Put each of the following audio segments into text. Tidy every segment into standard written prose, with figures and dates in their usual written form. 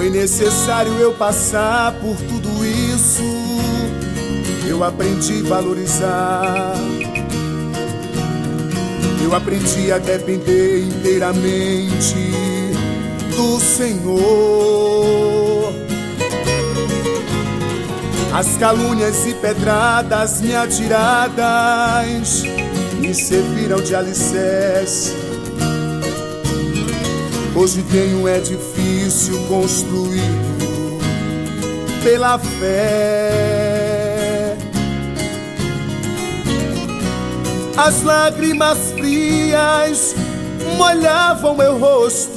Foi necessário eu passar por tudo isso. Eu aprendi a valorizar. Eu aprendi a depender inteiramente do Senhor. As calúnias e pedradas me atiradas me serviram de alicerce. Hoje tenho um edifício construído pela fé. As lágrimas frias molhavam meu rosto.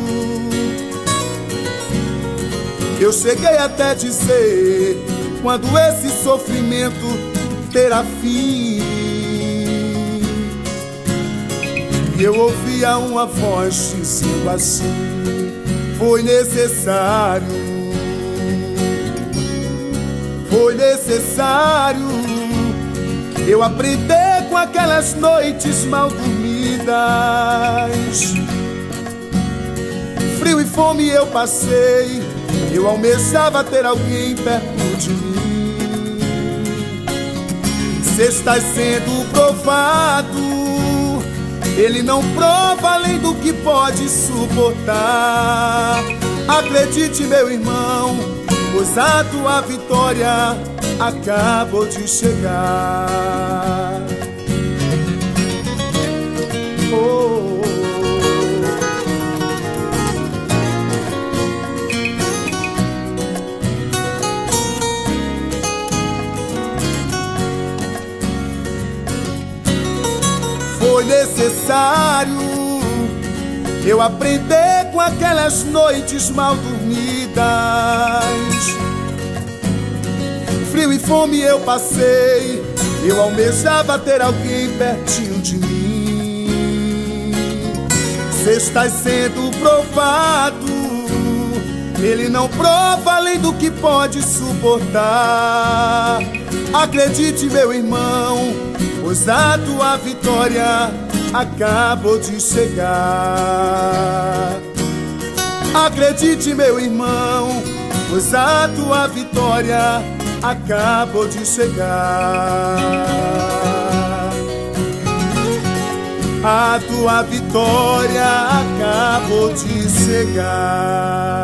Eu cheguei até dizer: quando esse sofrimento terá fim? E eu ouvia uma voz dizendo assim: foi necessário, foi necessário eu aprender com aquelas noites mal dormidas. Frio e fome eu passei, eu almejava ter alguém perto de mim. Cê está sendo provado, ele não prova além do que pode suportar. Acredite, meu irmão, pois a tua vitória acabou de chegar. Oh. Foi necessário eu aprender com aquelas noites mal dormidas. Frio e fome eu passei, eu almejava ter alguém pertinho de mim. Cê está sendo provado, ele não prova além do que pode suportar. Acredite, meu irmão, pois a tua vitória acabou de chegar. Acredite, meu irmão, pois a tua vitória acabou de chegar. A tua vitória acabou de chegar.